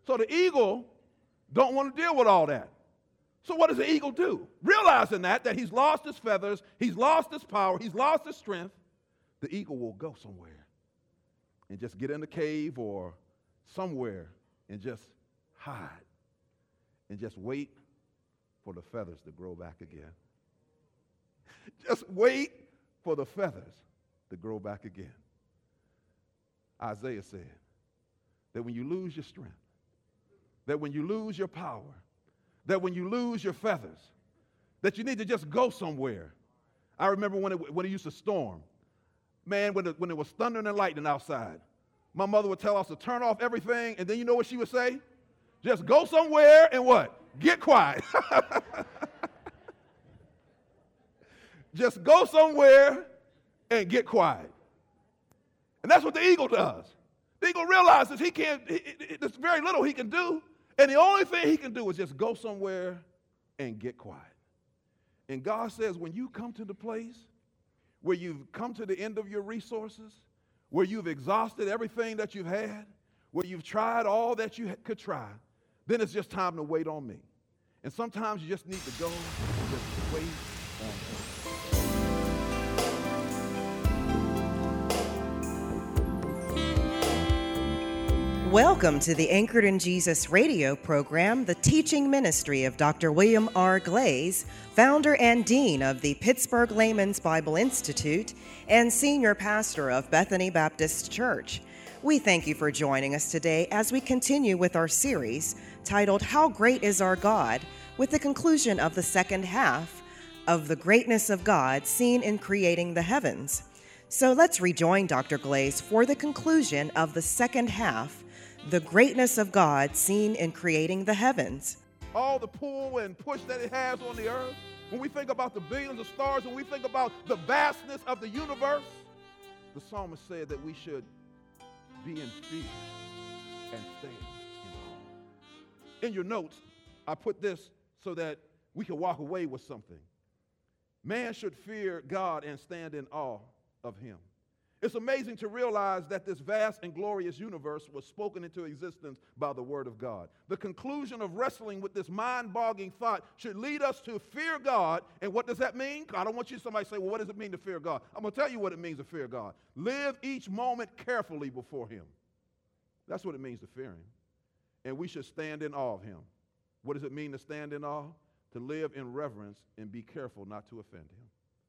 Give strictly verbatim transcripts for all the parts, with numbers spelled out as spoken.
So the eagle don't want to deal with all that. So what does the eagle do? Realizing that, that he's lost his feathers, he's lost his power, he's lost his strength, the eagle will go somewhere and just get in the cave or somewhere and just hide and just wait for the feathers to grow back again. Just wait for the feathers to grow back again. Isaiah said that when you lose your strength, that when you lose your power, that when you lose your feathers, that you need to just go somewhere. I remember when it, when it used to storm. Man, when it, when it was thundering and lightning outside, my mother would tell us to turn off everything, and then you know what she would say? Just go somewhere and what? Get quiet. Just go somewhere and get quiet. And that's what the eagle does. The eagle realizes he can't, he, he, there's very little he can do, and the only thing he can do is just go somewhere and get quiet. And God says, when you come to the place where you've come to the end of your resources, where you've exhausted everything that you've had, where you've tried all that you could try, then it's just time to wait on me. And sometimes you just need to go and just wait on him. Welcome to the Anchored in Jesus radio program, the teaching ministry of Doctor William R. Glaze, founder and dean of the Pittsburgh Layman's Bible Institute and senior pastor of Bethany Baptist Church. We thank you for joining us today as we continue with our series titled, How Great is Our God?, with the conclusion of the second half of the greatness of God seen in creating the heavens. So let's rejoin Doctor Glaze for the conclusion of the second half, the greatness of God seen in creating the heavens. All the pull and push that it has on the earth, when we think about the billions of stars, when we think about the vastness of the universe, the psalmist said that we should be in fear and stand in awe. In your notes, I put this so that we can walk away with something. Man should fear God and stand in awe of him. It's amazing to realize that this vast and glorious universe was spoken into existence by the Word of God. The conclusion of wrestling with this mind-boggling thought should lead us to fear God. And what does that mean? I don't want you somebody to say, well, what does it mean to fear God? I'm going to tell you what it means to fear God. Live each moment carefully before him. That's what it means to fear him. And we should stand in awe of him. What does it mean to stand in awe? To live in reverence and be careful not to offend him.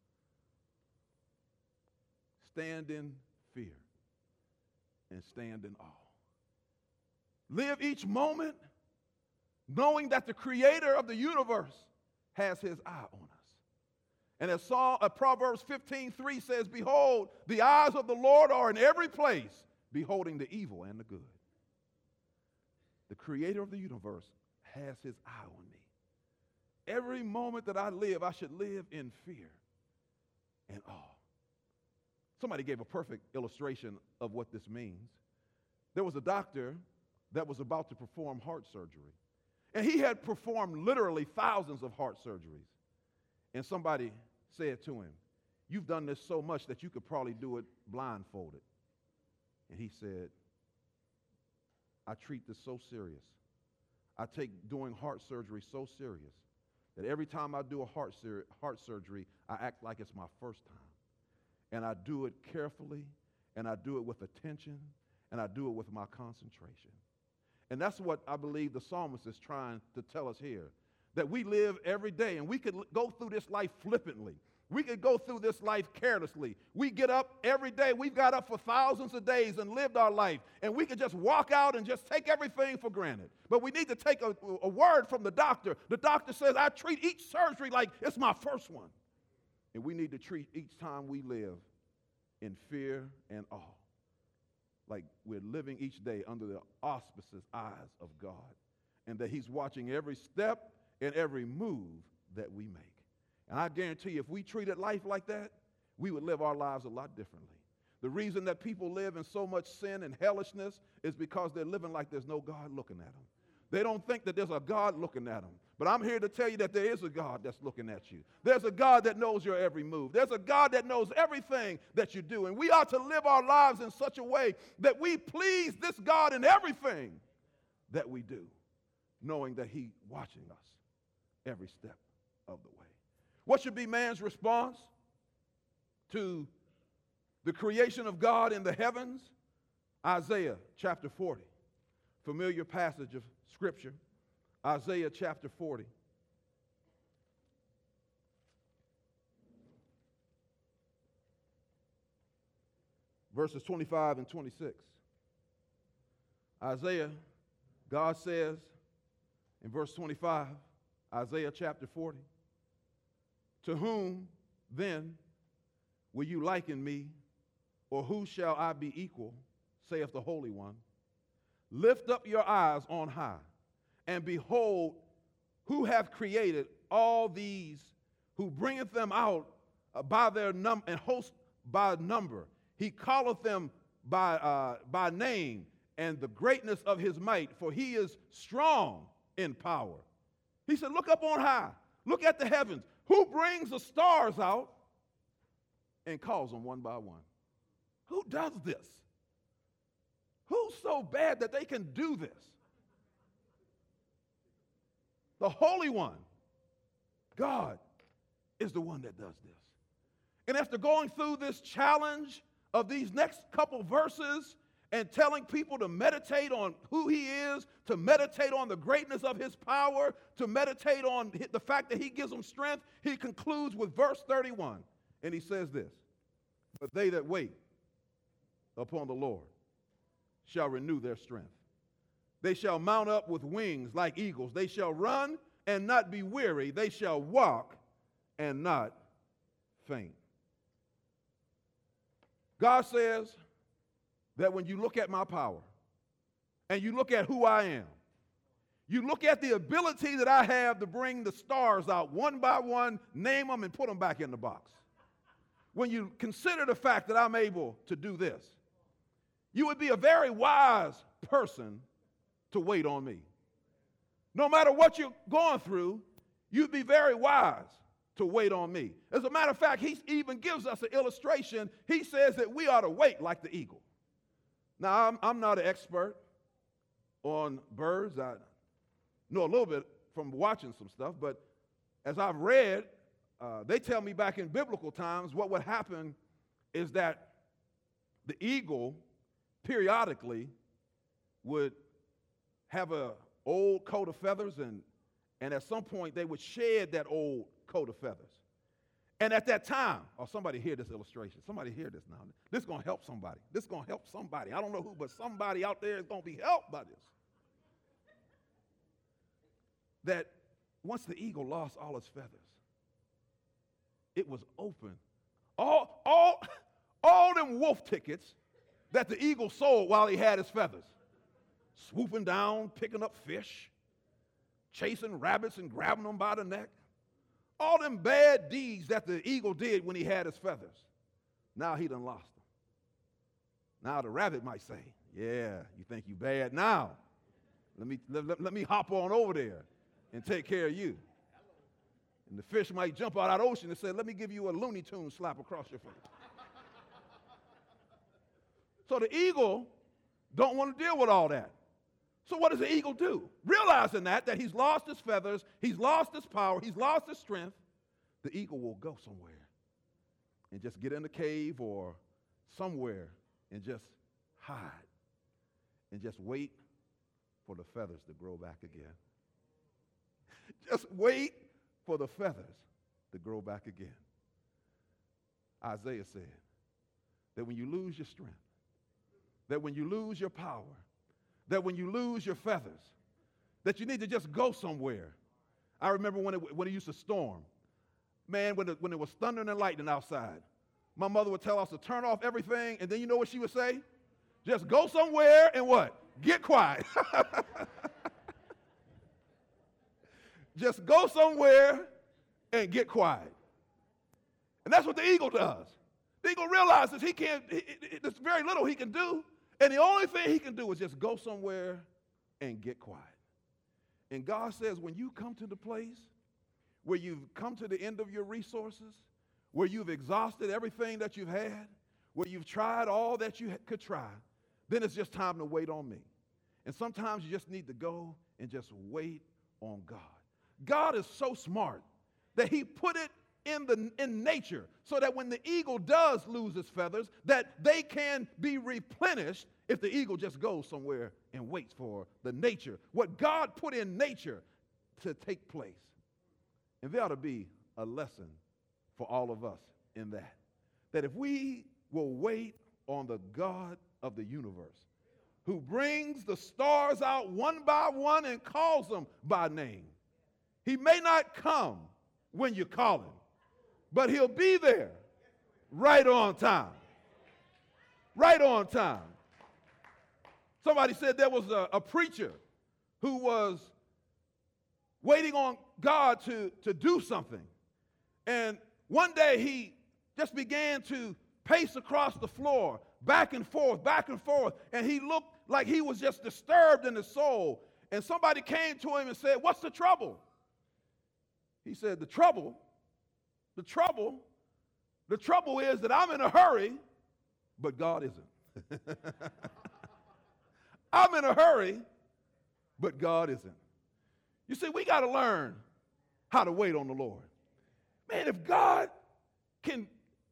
Stand in fear and stand in awe. Live each moment knowing that the creator of the universe has his eye on us. And as Psalm, uh, Proverbs fifteen three says, behold, the eyes of the Lord are in every place, beholding the evil and the good. The creator of the universe has his eye on me. Every moment that I live, I should live in fear and awe. Somebody gave a perfect illustration of what this means. There was a doctor that was about to perform heart surgery. And he had performed literally thousands of heart surgeries. And somebody said to him, you've done this so much that you could probably do it blindfolded. And he said, I treat this so serious. I take doing heart surgery so serious that every time I do a heart, sur- heart surgery, I act like it's my first time. And I do it carefully, and I do it with attention, and I do it with my concentration. And that's what I believe the psalmist is trying to tell us here, that we live every day, and we could go through this life flippantly. We could go through this life carelessly. We get up every day. We've got up for thousands of days and lived our life, and we could just walk out and just take everything for granted. But we need to take a, a word from the doctor. The doctor says, I treat each surgery like it's my first one. And we need to treat each time we live in fear and awe, like we're living each day under the auspicious eyes of God, and that he's watching every step and every move that we make. And I guarantee you, if we treated life like that, we would live our lives a lot differently. The reason that people live in so much sin and hellishness is because they're living like there's no God looking at them. They don't think that there's a God looking at them. But I'm here to tell you that there is a God that's looking at you. There's a God that knows your every move. There's a God that knows everything that you do. And we ought to live our lives in such a way that we please this God in everything that we do, knowing that he's watching us every step of the way. What should be man's response to the creation of God in the heavens? Isaiah chapter forty, familiar passage of Scripture. Isaiah chapter forty. Verses twenty-five and twenty-six. Isaiah, God says in verse twenty-five, Isaiah chapter forty, to whom then will you liken me, or who shall I be equal, saith the Holy One? Lift up your eyes on high, and behold, who hath created all these, who bringeth them out by their num and host by number. He calleth them by, uh, by name, and the greatness of his might, for he is strong in power. He said, look up on high. Look at the heavens. Who brings the stars out and calls them one by one? Who does this? Who's so bad that they can do this? The Holy One, God, is the one that does this. And after going through this challenge of these next couple verses and telling people to meditate on who he is, to meditate on the greatness of his power, to meditate on the fact that he gives them strength, he concludes with verse thirty-one. And he says this, but they that wait upon the Lord shall renew their strength. They shall mount up with wings like eagles. They shall run and not be weary. They shall walk and not faint. God says that when you look at my power and you look at who I am, you look at the ability that I have to bring the stars out one by one, name them, and put them back in the box. When you consider the fact that I'm able to do this, you would be a very wise person to wait on me. No matter what you're going through, you'd be very wise to wait on me. As a matter of fact, he even gives us an illustration. He says that we ought to wait like the eagle. Now, I'm, I'm not an expert on birds. I know a little bit from watching some stuff, but as I've read, uh, they tell me back in biblical times what would happen is that the eagle periodically would have an old coat of feathers, and, and at some point they would shed that old coat of feathers. And at that time, oh, somebody hear this illustration. Somebody hear this now. This is going to help somebody. This is going to help somebody. I don't know who, but somebody out there is going to be helped by this. That once the eagle lost all its feathers, it was open. All, all, all them wolf tickets that the eagle sold while he had his feathers. Swooping down, picking up fish, chasing rabbits and grabbing them by the neck. All them bad deeds that the eagle did when he had his feathers. Now he done lost them. Now the rabbit might say, yeah, you think you bad now. Let me, let, let, let me hop on over there and take care of you. And the fish might jump out of the ocean and say, let me give you a Looney Tune slap across your face. So the eagle don't want to deal with all that. So what does the eagle do? Realizing that, that he's lost his feathers, he's lost his power, he's lost his strength, the eagle will go somewhere and just get in a cave or somewhere and just hide and just wait for the feathers to grow back again. Just wait for the feathers to grow back again. Isaiah said that when you lose your strength, that when you lose your power, that when you lose your feathers, that you need to just go somewhere. I remember when it, when it used to storm. Man, when it, when it was thundering and lightning outside, my mother would tell us to turn off everything, and then you know what she would say? Just go somewhere and what? Get quiet. Just go somewhere and get quiet. And that's what the eagle does. The eagle realizes he can't, he, he, there's very little he can do. And the only thing he can do is just go somewhere and get quiet. And God says, when you come to the place where you've come to the end of your resources, where you've exhausted everything that you've had, where you've tried all that you could try, then it's just time to wait on me. And sometimes you just need to go and just wait on God. God is so smart that he put it in the in nature so that when the eagle does lose its feathers, that they can be replenished if the eagle just goes somewhere and waits for the nature, what God put in nature to take place. And there ought to be a lesson for all of us in that. That if we will wait on the God of the universe, who brings the stars out one by one and calls them by name, he may not come when you call him, but he'll be there right on time. Right on time. Somebody said there was a, a preacher who was waiting on God to, to do something. And one day he just began to pace across the floor, back and forth, back and forth, and he looked like he was just disturbed in his soul. And somebody came to him and said, "What's the trouble?" He said, the trouble, the trouble, the trouble is that I'm in a hurry, but God isn't. I'm in a hurry, but God isn't. You see, we got to learn how to wait on the Lord. Man, if God can,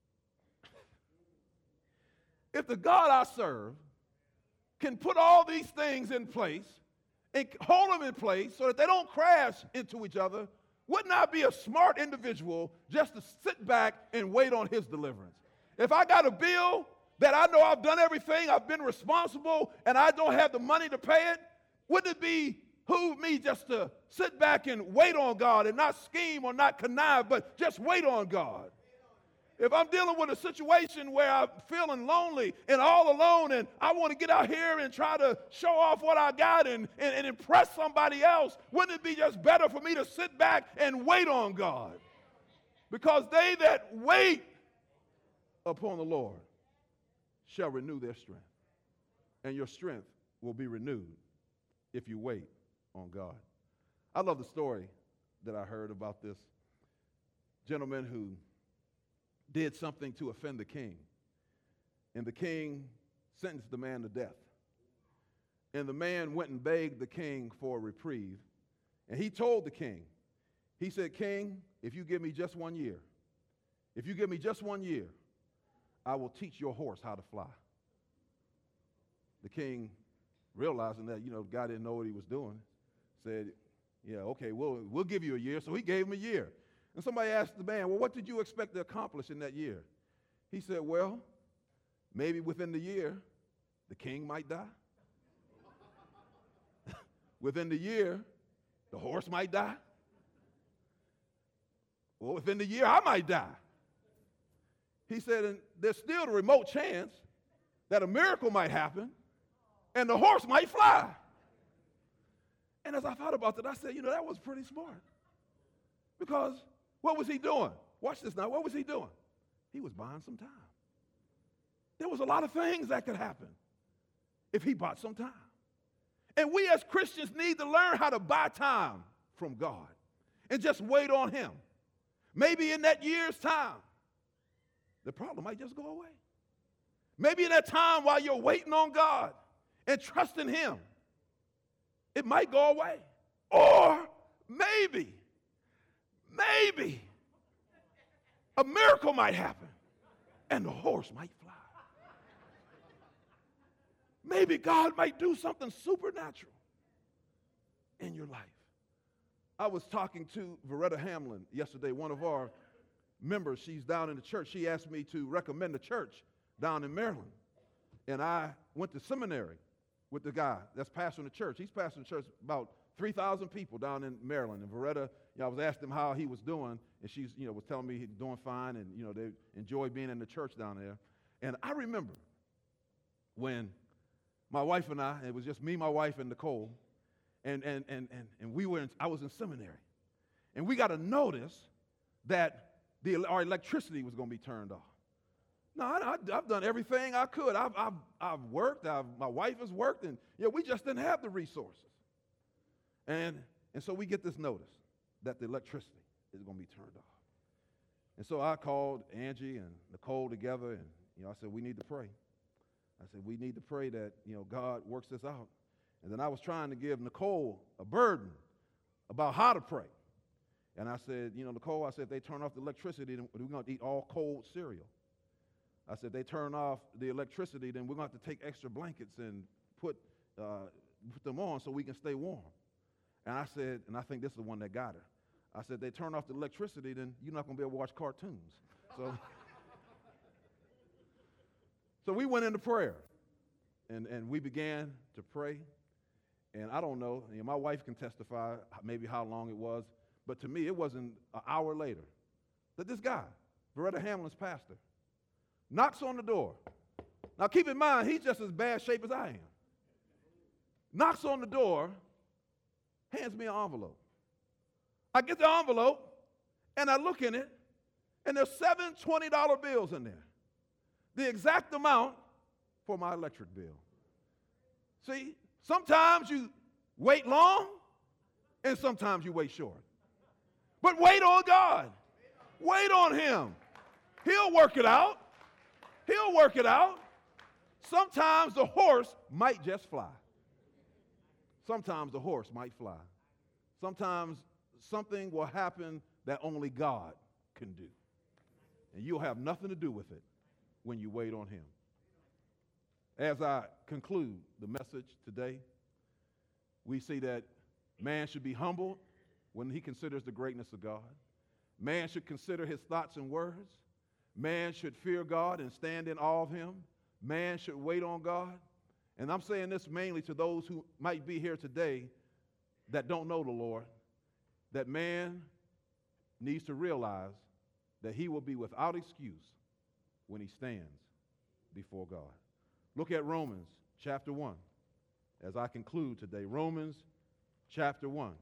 if the God I serve can put all these things in place and hold them in place so that they don't crash into each other, wouldn't I be a smart individual just to sit back and wait on his deliverance? If I got a bill that I know I've done everything, I've been responsible, and I don't have the money to pay it, wouldn't it be behoove me just to sit back and wait on God and not scheme or not connive, but just wait on God? If I'm dealing with a situation where I'm feeling lonely and all alone and I want to get out here and try to show off what I got and, and, and impress somebody else, wouldn't it be just better for me to sit back and wait on God? Because they that wait upon the Lord shall renew their strength. And your strength will be renewed if you wait on God. I love the story that I heard about this gentleman who did something to offend the king. And the king sentenced the man to death. And the man went and begged the king for a reprieve. And he told the king, he said, "King, if you give me just one year, if you give me just one year, I will teach your horse how to fly." The king, realizing that, you know, the guy didn't know what he was doing, said, "Yeah, okay, we'll, we'll give you a year." So he gave him a year. And somebody asked the man, "Well, what did you expect to accomplish in that year?" He said, "Well, maybe within the year, the king might die. Within the year, the horse might die. Well, within the year, I might die." He said, "And there's still the remote chance that a miracle might happen and the horse might fly." And as I thought about that, I said, you know, that was pretty smart. Because what was he doing? Watch this now. What was he doing? He was buying some time. There was a lot of things that could happen if he bought some time. And we as Christians need to learn how to buy time from God and just wait on him. Maybe in that year's time, the problem might just go away. Maybe in that time while you're waiting on God and trusting him, it might go away. Or maybe, maybe a miracle might happen and the horse might fly. Maybe God might do something supernatural in your life. I was talking to Veretta Hamlin yesterday, one of our members. She's down in the church. She asked me to recommend a church down in Maryland. And I went to seminary with the guy that's pastoring the church. He's pastoring the church about three thousand people down in Maryland. And Veretta, you know, I was asking him how he was doing, and she's, you know, was telling me he's doing fine, and, you know, they enjoy being in the church down there. And I remember when my wife and I, it was just me, my wife, and Nicole, and and and and, and we were in, I was in seminary. And we got a notice that the, our electricity was going to be turned off. No, I, I, I've done everything I could. I've, I've, I've worked. I've, my wife has worked, and you know, we just didn't have the resources. And, and so we get this notice that the electricity is going to be turned off. And so I called Angie and Nicole together, and you know, I said, we need to pray. I said, we need to pray that, you know, God works this out. And then I was trying to give Nicole a burden about how to pray. And I said, you know, Nicole, I said, if they turn off the electricity, then we're going to eat all cold cereal. I said, they turn off the electricity, then we're going to have to take extra blankets and put, uh, put them on so we can stay warm. And I said, and I think this is the one that got her. I said, they turn off the electricity, then you're not going to be able to watch cartoons. So, so we went into prayer, and, and we began to pray. And I don't know, you know, my wife can testify maybe how long it was, but to me, it wasn't an hour later that this guy, Beretta Hamlin's pastor, knocks on the door. Now, keep in mind, he's just as bad shape as I am. Knocks on the door, hands me an envelope. I get the envelope, and I look in it, and there's seven twenty dollar bills in there. The exact amount for my electric bill. See, sometimes you wait long, and sometimes you wait short. But wait on God. Wait on Him. He'll work it out. He'll work it out. Sometimes the horse might just fly. Sometimes the horse might fly. Sometimes something will happen that only God can do. And you'll have nothing to do with it when you wait on Him. As I conclude the message today, we see that man should be humbled when he considers the greatness of God. Man should consider his thoughts and words. Man should fear God and stand in awe of Him. Man should wait on God. And I'm saying this mainly to those who might be here today that don't know the Lord, that man needs to realize that he will be without excuse when he stands before God. Look at Romans chapter one as I conclude today. Romans chapter one.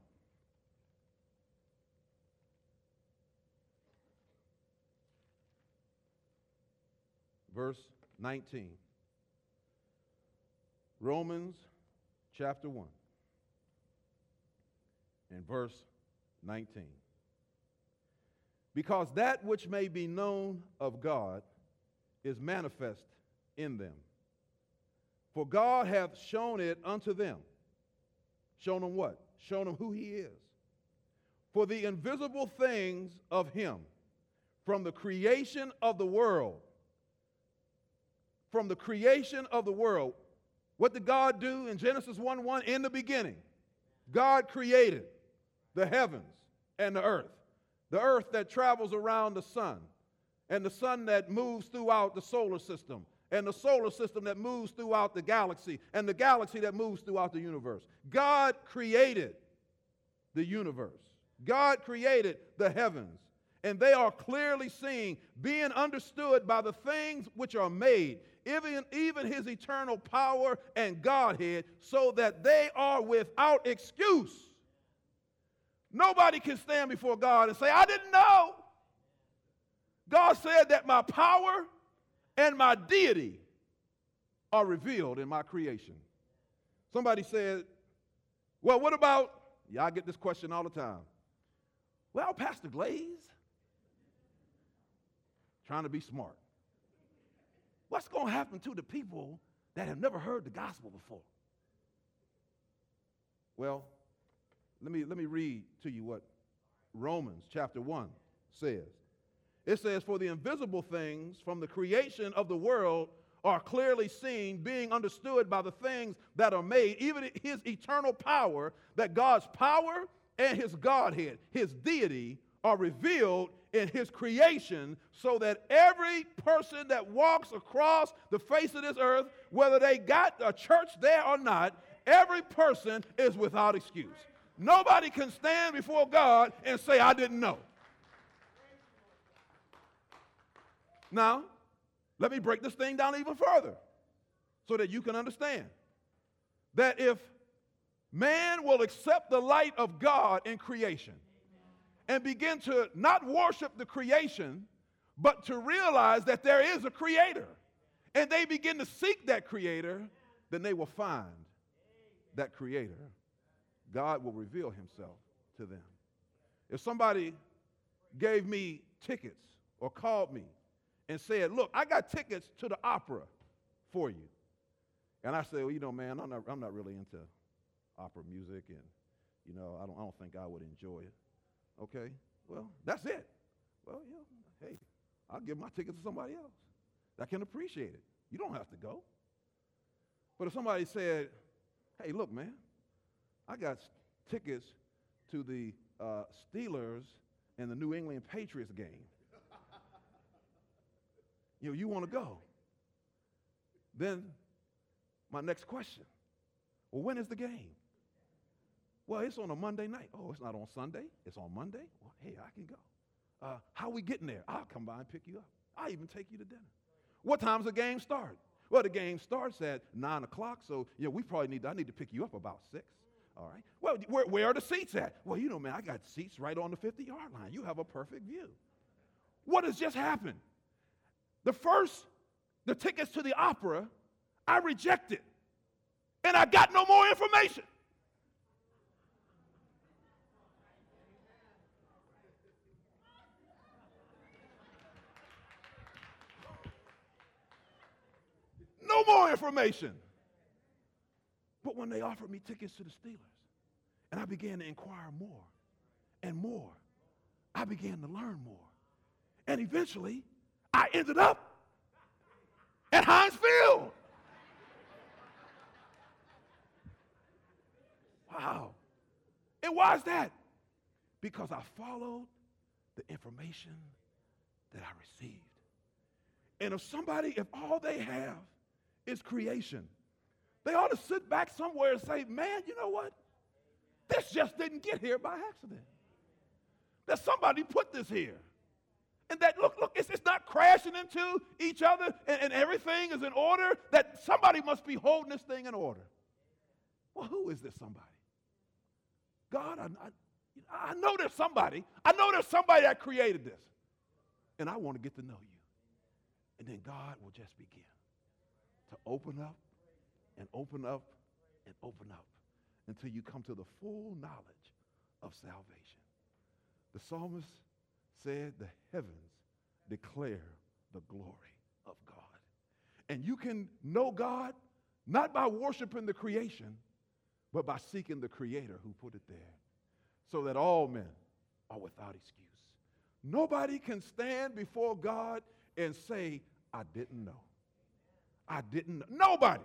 Verse nineteen. Romans chapter one and verse nineteen. Because that which may be known of God is manifest in them. For God hath shown it unto them. Shown them what? Shown them who He is. For the invisible things of Him, from the creation of the world, from the creation of the world, what did God do in Genesis one one? In the beginning, God created the heavens and the earth. The earth that travels around the sun, and the sun that moves throughout the solar system, and the solar system that moves throughout the galaxy, and the galaxy that moves throughout the universe. God created the universe. God created the heavens, and they are clearly seen, being understood by the things which are made, even, even His eternal power and Godhead, so that they are without excuse. Nobody can stand before God and say, I didn't know. God said that my power and my deity are revealed in my creation. Somebody said, well, what about, yeah, I get this question all the time. Well, Pastor Glaze, trying to be smart. What's going to happen to the people that have never heard the gospel before? Well, let me, let me read to you what Romans chapter one says. It says, for the invisible things from the creation of the world are clearly seen, being understood by the things that are made, even His eternal power, that God's power and His Godhead, His deity, are revealed in His creation, so that every person that walks across the face of this earth, whether they got a church there or not, every person is without excuse. Nobody can stand before God and say, I didn't know. Now, let me break this thing down even further so that you can understand that if man will accept the light of God in creation and begin to not worship the creation, but to realize that there is a creator, and they begin to seek that creator, then they will find that creator. God will reveal Himself to them. If somebody gave me tickets or called me and said, look, I got tickets to the opera for you. And I said, well, you know, man, I'm not, I'm not really into opera music, and, you know, I don't, I don't think I would enjoy it. Okay, well, that's it. Well, you know, hey, I'll give my tickets to somebody else that can appreciate it. You don't have to go. But if somebody said, hey, look, man, I got tickets to the uh, Steelers and the New England Patriots game. You know, you want to go. Then my next question, well, when is the game? Well, it's on a Monday night. Oh, it's not on Sunday. It's on Monday. Well, hey, I can go. Uh, how are we getting there? I'll come by and pick you up. I'll even take you to dinner. What time's the game start? Well, the game starts at nine o'clock, so, you know, we probably need to, I need to pick you up about six. All right. Well, where, where are the seats at? Well, you know, man, I got seats right on the fifty-yard line. You have a perfect view. What has just happened? The first, the tickets to the opera, I rejected, and I got no more information. No more information. But when they offered me tickets to the Steelers, and I began to inquire more and more, I began to learn more. And eventually, I ended up at Heinz Field. Wow. And why is that? Because I followed the information that I received. And if somebody, if all they have is creation, they ought to sit back somewhere and say, man, you know what? This just didn't get here by accident. That somebody put this here. And that, look, look, it's, it's not crashing into each other and, and everything is in order. That somebody must be holding this thing in order. Well, who is this somebody? God, I, I, I know there's somebody. I know there's somebody that created this. And I want to get to know you. And then God will just begin to open up and open up and open up until you come to the full knowledge of salvation. The psalmist said the heavens declare the glory of God. And you can know God not by worshiping the creation, but by seeking the creator who put it there, so that all men are without excuse. Nobody can stand before God and say, I didn't know. I didn't know. Nobody.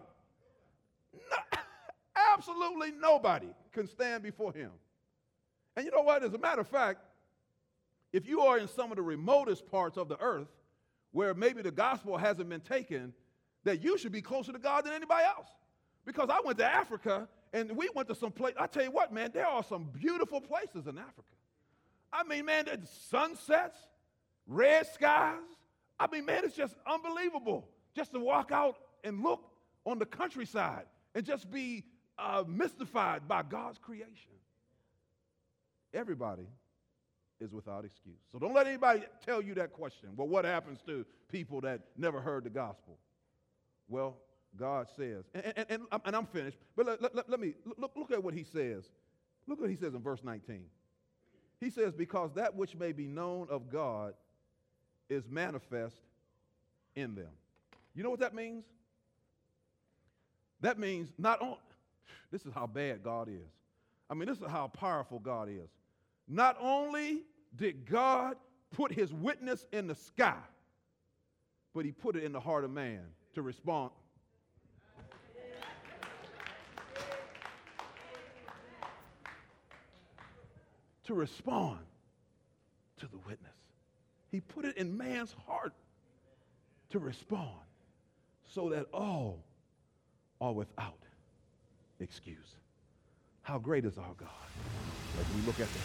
No, absolutely nobody can stand before him. And you know what? As a matter of fact, if you are in some of the remotest parts of the earth where maybe the gospel hasn't been taken, that you should be closer to God than anybody else. Because I went to Africa and we went to some place. I tell you what, man, there are some beautiful places in Africa. I mean, man, there's sunsets, red skies. I mean, man, it's just unbelievable just to walk out and look on the countryside and just be uh, mystified by God's creation. Everybody is without excuse. So don't let anybody tell you that question. Well, what happens to people that never heard the gospel? Well, God says, and, and, and, and I'm finished, but let, let, let me, look, look at what he says. Look what he says in verse nineteen. He says, because that which may be known of God is manifest in them. You know what that means? That means not only, this is how bad God is. I mean, this is how powerful God is. Not only did God put his witness in the sky, but he put it in the heart of man to respond. To respond to the witness. He put it in man's heart to respond so that all are without excuse. How great is our God as we look at the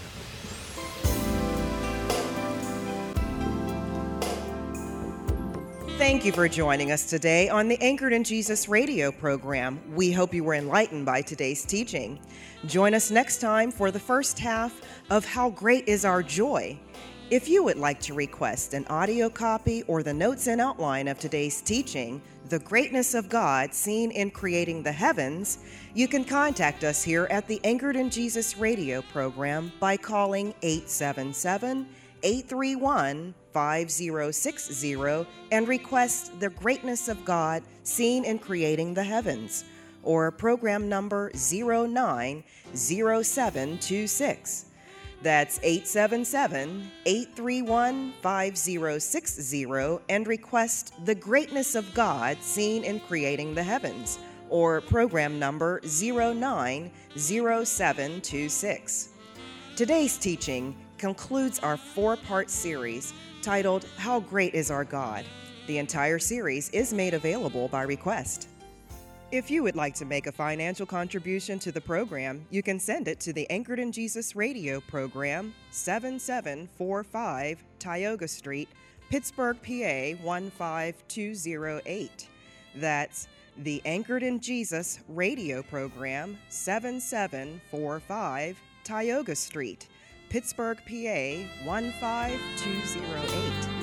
heavens. Thank you for joining us today on the Anchored in Jesus radio program. We hope you were enlightened by today's teaching. Join us next time for the first half of How Great is Our Joy. If you would like to request an audio copy or the notes and outline of today's teaching, The Greatness of God Seen in Creating the Heavens, you can contact us here at the Anchored in Jesus radio program by calling eight seven seven, eight three one, five zero six zero and request The Greatness of God Seen in Creating the Heavens. or program number zero nine zero seven two six. That's eight seven seven, eight three one, five zero six zero and request The Greatness of God Seen in Creating the Heavens, or program number zero nine zero seven two six. Today's teaching concludes our four-part series titled How Great is Our God? The entire series is made available by request. If you would like to make a financial contribution to the program, you can send it to the Anchored in Jesus Radio program, seven seven four five Tioga Street, Pittsburgh, P A one five two zero eight. That's the Anchored in Jesus Radio program, seven seven four five Tioga Street, Pittsburgh, P A one five two zero eight.